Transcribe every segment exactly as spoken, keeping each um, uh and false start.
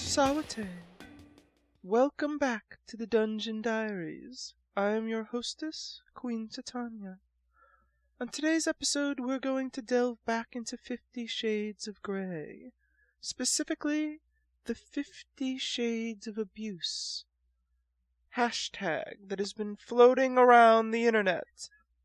Sawate, welcome back to the Dungeon Diaries. I am your hostess, Queen Titania. On today's episode, we're going to delve back into Fifty Shades of Grey, specifically the Fifty Shades of Abuse hashtag that has been floating around the internet,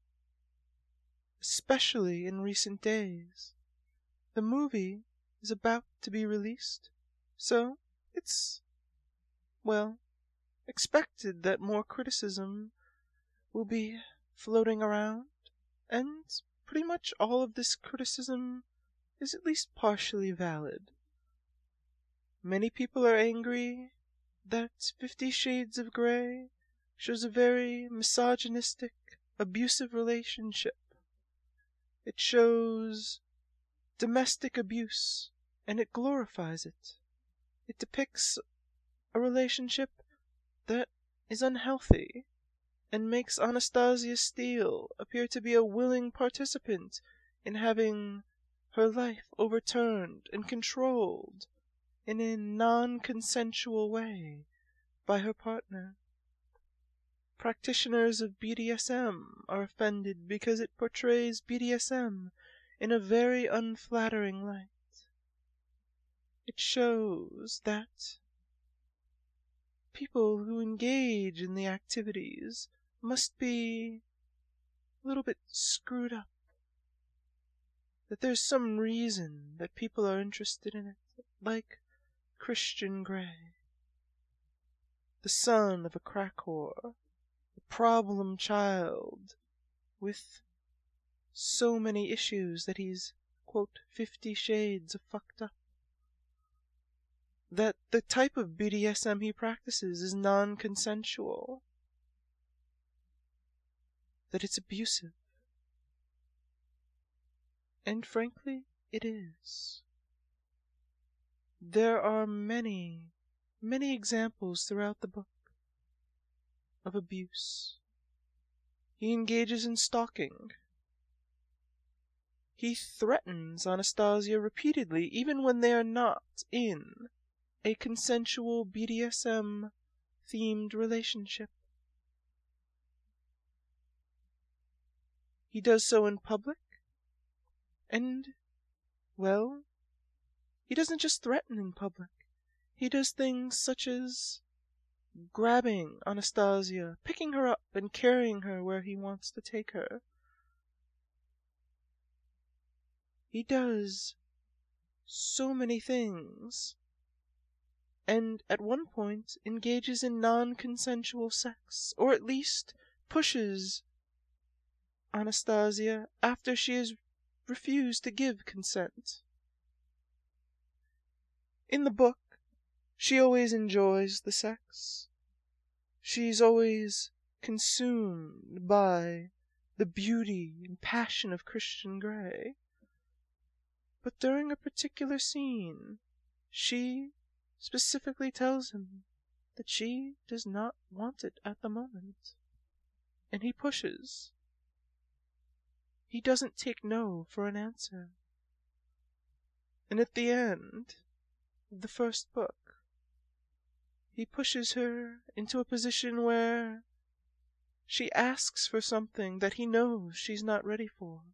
especially in recent days. The movie is about to be released, so it's, well, expected that more criticism will be floating around, and pretty much all of this criticism is at least partially valid. Many people are angry that Fifty Shades of Grey shows a very misogynistic, abusive relationship. It shows domestic abuse, and it glorifies it. It depicts a relationship that is unhealthy and makes Anastasia Steele appear to be a willing participant in having her life overturned and controlled in a non-consensual way by her partner. Practitioners of B D S M are offended because it portrays B D S M in a very unflattering light. It shows that people who engage in the activities must be a little bit screwed up. That there's some reason that people are interested in it, like Christian Grey, the son of a crack whore, a problem child with so many issues that he's, quote, fifty shades of fucked up. That the type of B D S M he practices is non-consensual. That it's abusive. And frankly, it is. There are many, many examples throughout the book of abuse. He engages in stalking. He threatens Anastasia repeatedly, even when they are not in a consensual B D S M-themed relationship. He does so in public, and, well, he doesn't just threaten in public. He does things such as grabbing Anastasia, picking her up, and carrying her where he wants to take her. He does so many things, and at one point engages in non-consensual sex, or at least pushes Anastasia after she has refused to give consent. In the book, she always enjoys the sex. She's always consumed by the beauty and passion of Christian Grey. But during a particular scene, she specifically tells him that she does not want it at the moment. And he pushes. He doesn't take no for an answer. And at the end of the first book, he pushes her into a position where she asks for something that he knows she's not ready for.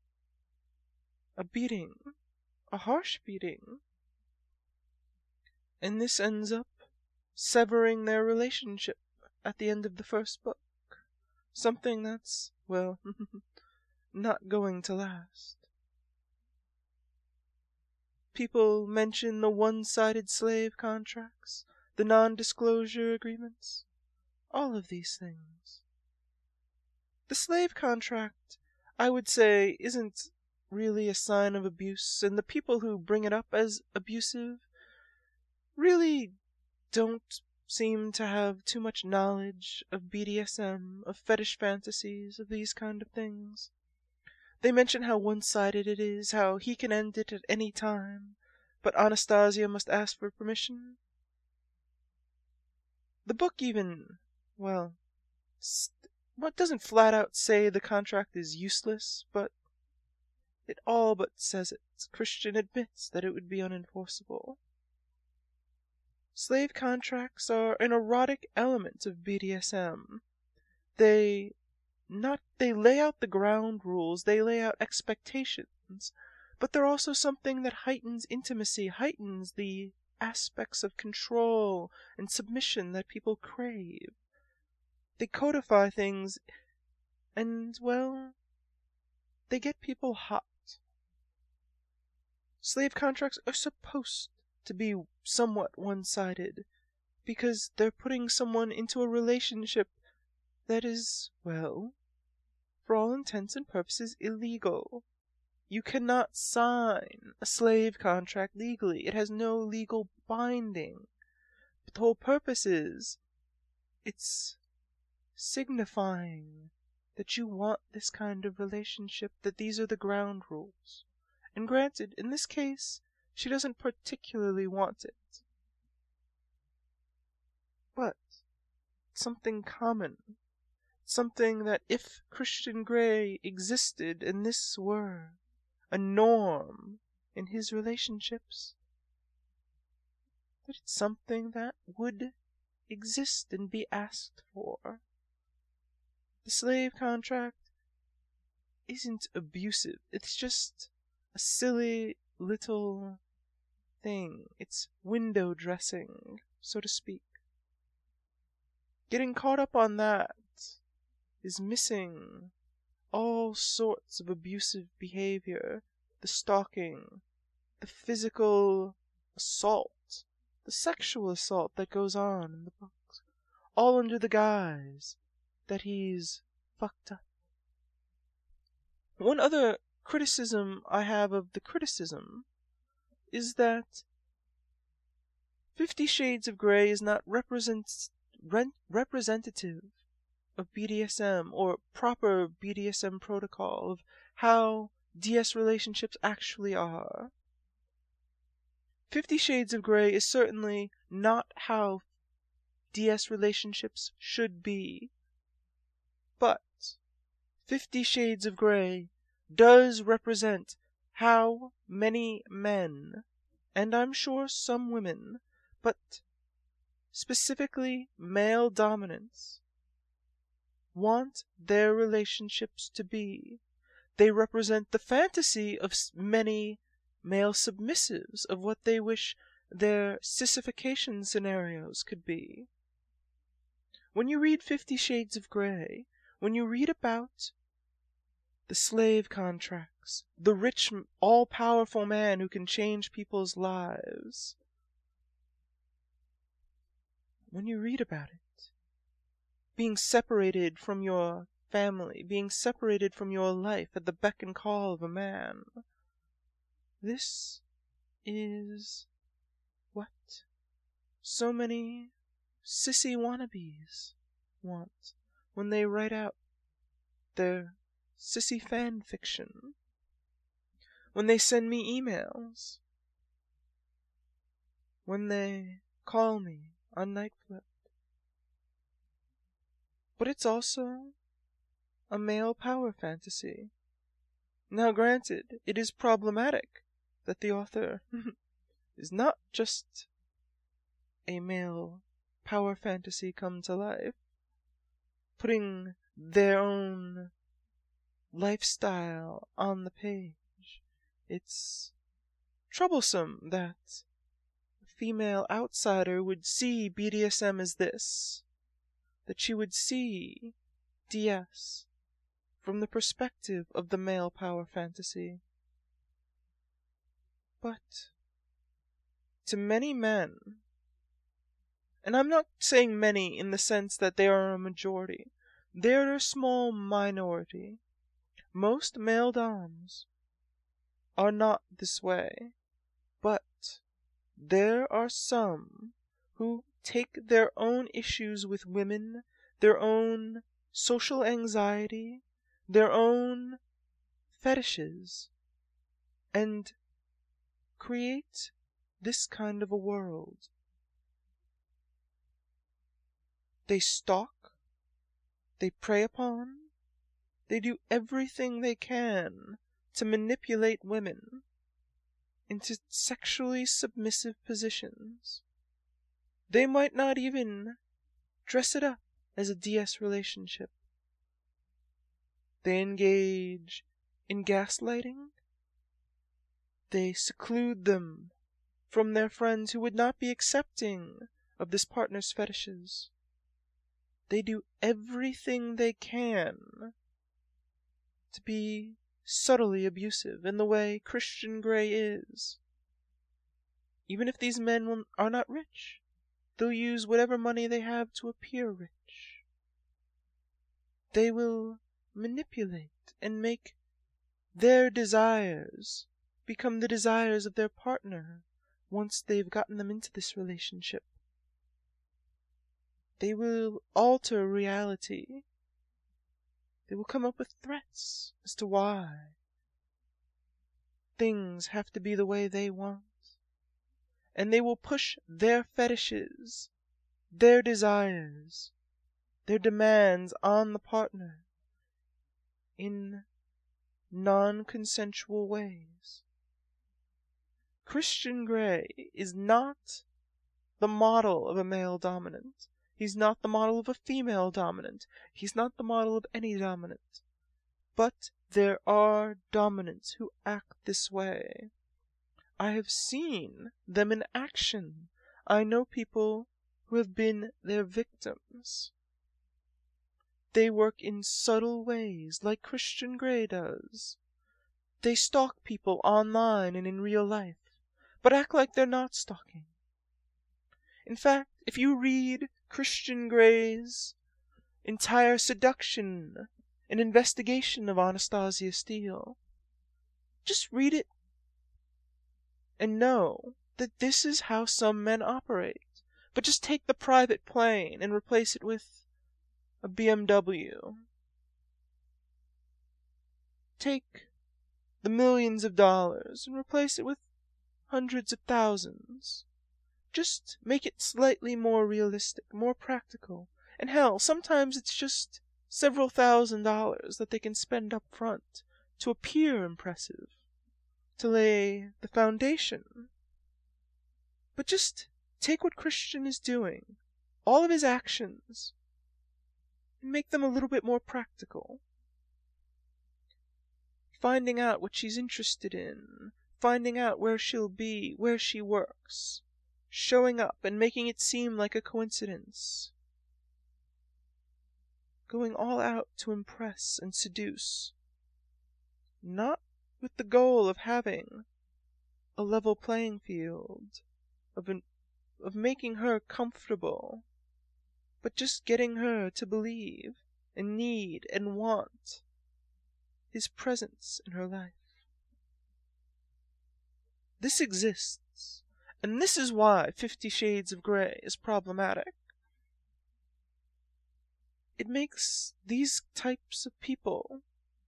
A beating. A harsh beating. And this ends up severing their relationship at the end of the first book. Something that's, well, not going to last. People mention the one-sided slave contracts, the non-disclosure agreements, all of these things. The slave contract, I would say, isn't really a sign of abuse, and the people who bring it up as abusive really don't seem to have too much knowledge of B D S M, of fetish fantasies, of these kind of things. They mention how one-sided it is, how he can end it at any time, but Anastasia must ask for permission. The book even, well, st- well, it doesn't flat out say the contract is useless, but it all but says it. Christian admits that it would be unenforceable. Slave contracts are an erotic element of B D S M. They not they lay out the ground rules, they lay out expectations, but they're also something that heightens intimacy, heightens the aspects of control and submission that people crave. They codify things and, well, they get people hot. Slave contracts are supposed to be somewhat one-sided because they're putting someone into a relationship that is, well, for all intents and purposes, illegal. You cannot sign a slave contract legally. It has no legal binding. But the whole purpose is, it's signifying that you want this kind of relationship, that these are the ground rules. And granted, in this case, she doesn't particularly want it. But something common. Something that if Christian Grey existed and this were a norm in his relationships, that it's something that would exist and be asked for. The slave contract isn't abusive. It's just a silly little thing. It's window dressing, so to speak. Getting caught up on that is missing all sorts of abusive behavior, the stalking, the physical assault, the sexual assault that goes on in the books, all under the guise that he's fucked up. One other criticism I have of the criticism is that Fifty Shades of Grey is not represent, re- representative of B D S M or proper B D S M protocol of how D S relationships actually are. Fifty Shades of Grey is certainly not how D S relationships should be. But Fifty Shades of Grey does represent how many men, and I'm sure some women, but specifically male dominance, want their relationships to be. They represent the fantasy of many male submissives of what they wish their sissification scenarios could be. When you read Fifty Shades of Grey, when you read about the slave contracts, the rich, all-powerful man who can change people's lives, when you read about it, being separated from your family, being separated from your life at the beck and call of a man, this is what so many sissy wannabes want when they write out their sissy fan fiction, when they send me emails, when they call me on NightFlip. But it's also a male power fantasy. Now granted, it is problematic that the author is not just a male power fantasy come to life, putting their own lifestyle on the page. It's troublesome that a female outsider would see B D S M as this, that she would see D S from the perspective of the male power fantasy. But to many men, and I'm not saying many in the sense that they are a majority, they're a small minority. Most male doms are not this way, but there are some who take their own issues with women, their own social anxiety, their own fetishes, and create this kind of a world. They stalk, they prey upon, they do everything they can to manipulate women into sexually submissive positions. They might not even dress it up as a D S relationship. They engage in gaslighting. They seclude them from their friends who would not be accepting of this partner's fetishes. They do everything they can to be subtly abusive in the way Christian Grey is. Even if these men will, are not rich, they'll use whatever money they have to appear rich. They will manipulate and make their desires become the desires of their partner once they've gotten them into this relationship. They will alter reality. They will come up with threats as to why things have to be the way they want. And they will push their fetishes, their desires, their demands on the partner in non-consensual ways. Christian Grey is not the model of a male dominant. He's not the model of a female dominant. He's not the model of any dominant. But there are dominants who act this way. I have seen them in action. I know people who have been their victims. They work in subtle ways, like Christian Grey does. They stalk people online and in real life, but act like they're not stalking. In fact, if you read Christian Grey's entire seduction and investigation of Anastasia Steele, just read it and know that this is how some men operate. But just take the private plane and replace it with a B M W. Take the millions of dollars and replace it with hundreds of thousands. Just make it slightly more realistic, more practical. And hell, sometimes it's just several thousand dollars that they can spend up front to appear impressive, to lay the foundation. But just take what Christian is doing, all of his actions, and make them a little bit more practical. Finding out what she's interested in, finding out where she'll be, where she works, showing up and making it seem like a coincidence, going all out to impress and seduce, not with the goal of having a level playing field, of, an, of making her comfortable, but just getting her to believe and need and want his presence in her life. This exists, and this is why Fifty Shades of Grey is problematic. It makes these types of people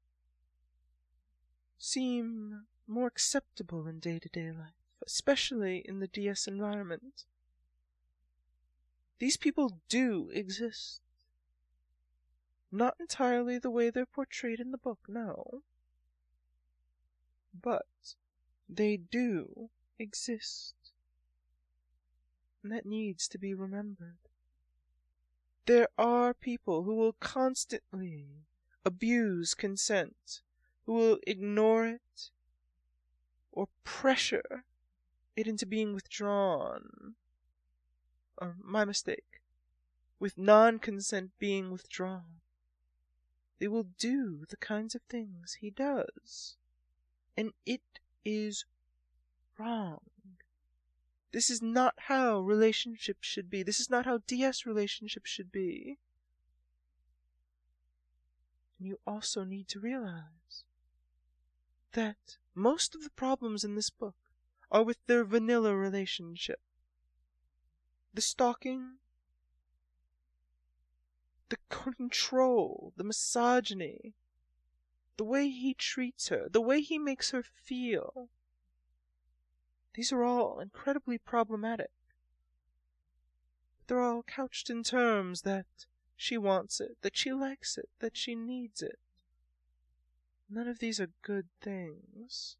seem more acceptable in day-to-day life, especially in the D S environment. These people do exist. Not entirely the way they're portrayed in the book, no. But they do exist. And that needs to be remembered. There are people who will constantly abuse consent, who will ignore it or pressure it into being withdrawn. Or, my mistake, with non-consent being withdrawn. They will do the kinds of things he does. And it is wrong. This is not how relationships should be. This is not how D S relationships should be. And you also need to realize that most of the problems in this book are with their vanilla relationship. The stalking, the control, the misogyny, the way he treats her, the way he makes her feel. These are all incredibly problematic. They're all couched in terms that she wants it, that she likes it, that she needs it. None of these are good things.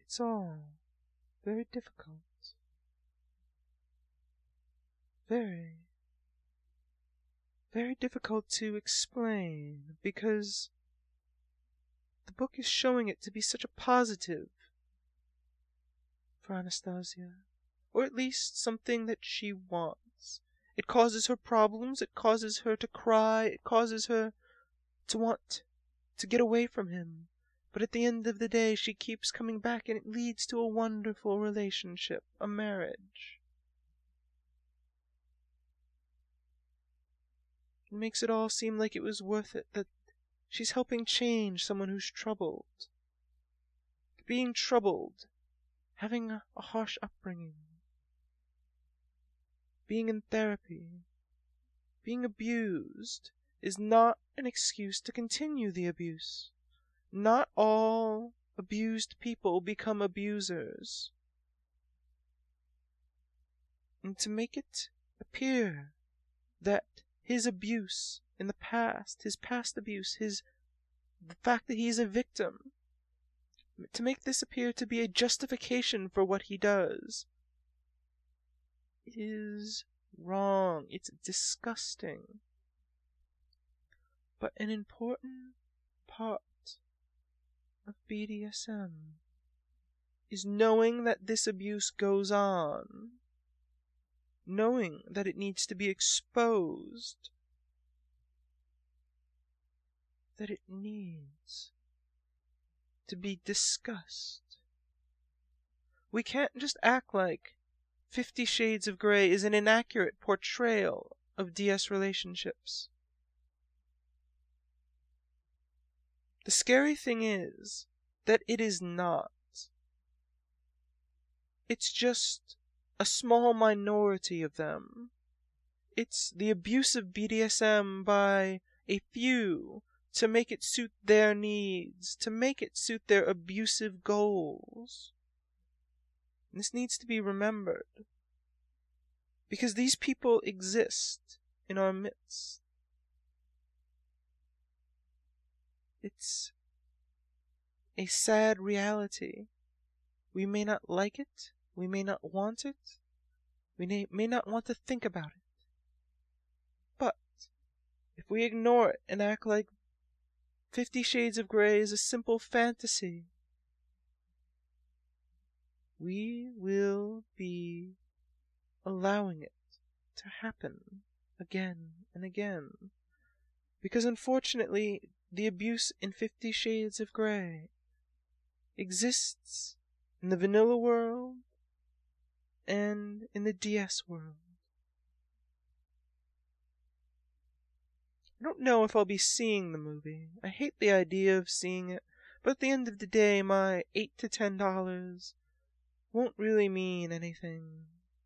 It's all very difficult. Very, very difficult to explain, because the book is showing it to be such a positive for Anastasia, or at least something that she wants. It causes her problems, it causes her to cry, it causes her to want to get away from him. But at the end of the day, she keeps coming back, and it leads to a wonderful relationship, a marriage. It makes it all seem like it was worth it, that she's helping change someone who's troubled. Being troubled, having a, a harsh upbringing, being in therapy, being abused, is not an excuse to continue the abuse. Not all abused people become abusers. And to make it appear that his abuse in the past, his past abuse, his the fact that he's a victim, to make this appear to be a justification for what he does, is wrong. It's disgusting. But an important part of B D S M is knowing that this abuse goes on, knowing that it needs to be exposed, that it needs to be discussed. We can't just act like Fifty Shades of Grey is an inaccurate portrayal of D S relationships. The scary thing is that it is not. It's just a small minority of them. It's the abuse of B D S M by a few to make it suit their needs, to make it suit their abusive goals. And this needs to be remembered, because these people exist in our midst. It's a sad reality. We may not like it, we may not want it, we may, may not want to think about it. But if we ignore it and act like Fifty Shades of Grey is a simple fantasy, we will be allowing it to happen again and again. Because unfortunately, the abuse in Fifty Shades of Grey exists in the vanilla world and in the D S world. I don't know if I'll be seeing the movie. I hate the idea of seeing it, but at the end of the day, my eight to ten dollars won't really mean anything.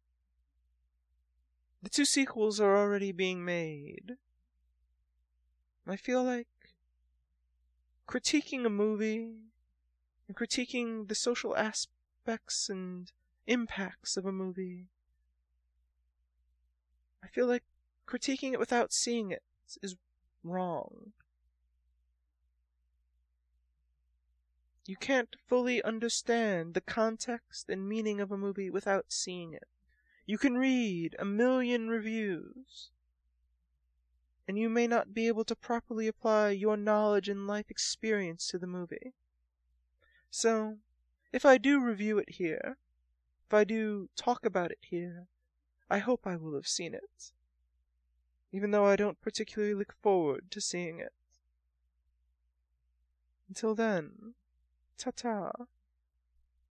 The two sequels are already being made. I feel like critiquing a movie and critiquing the social aspects and impacts of a movie, I feel like critiquing it without seeing it is wrong. You can't fully understand the context and meaning of a movie without seeing it. You can read a million reviews, and you may not be able to properly apply your knowledge and life experience to the movie. So, if I do review it here, if I do talk about it here, I hope I will have seen it, even though I don't particularly look forward to seeing it. Until then, ta-ta.